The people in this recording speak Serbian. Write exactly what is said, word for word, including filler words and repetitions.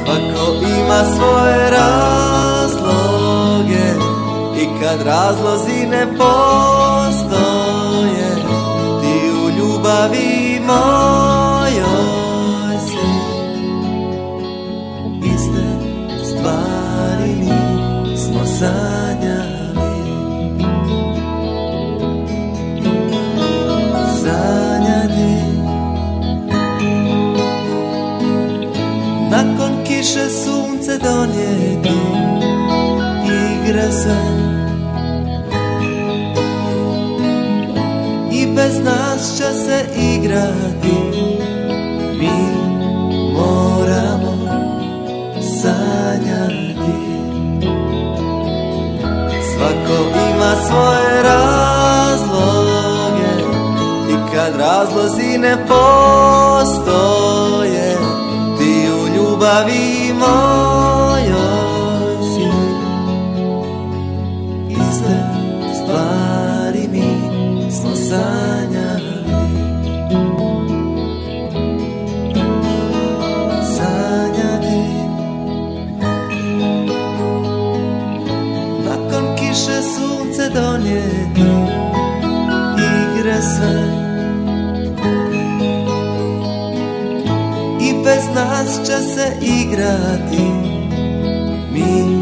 Svako ima svoje razloge i kad razlozi ne postoje, ti u ljubavi mojoj si. Iste stvari mi smo sanjali, sanjati. Nakon kiše sunce donijeti igre sve, i bez nas će se igrati. Mi moramo sanjati. Svako ima svoje razloge i kad razlozi ne postoje, ti u ljubavi mojoj si. Iste stvari mi smo sanjali, sanjati. Nakon kiše sunce donijeti igre sve, i bez nas će se igrati. Mi